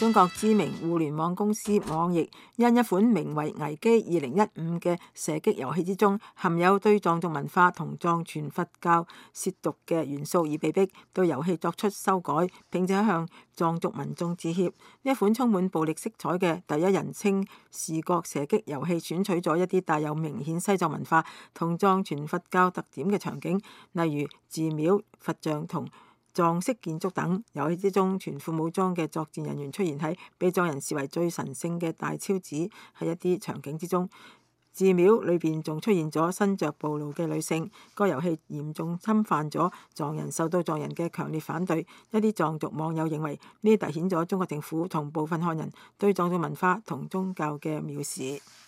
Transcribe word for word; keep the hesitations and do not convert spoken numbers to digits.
中國知名互聯網公司網易因一款名為《危機二零一五》嘅射擊遊戲之中含有對藏族文化同藏傳佛教褻瀆嘅元素而被逼對遊戲作出修改，並且向藏族民眾致歉。呢一款充滿暴力色彩嘅第一人稱視覺射擊遊戲選取咗一啲帶有明顯西藏文化同藏傳佛教特點嘅場景，例如寺廟、佛像同藏式建築等。遊戲之中，全副武裝嘅作戰人員出現喺被藏人視為最神聖嘅大昭寺喺一啲場景之中。寺廟裏邊仲出現咗身着暴露嘅女性。該遊戲嚴重侵犯咗藏人，受到藏人嘅強烈反對。一啲藏族網友認為呢凸顯咗中國政府同部分漢人對藏族文化同宗教嘅藐視。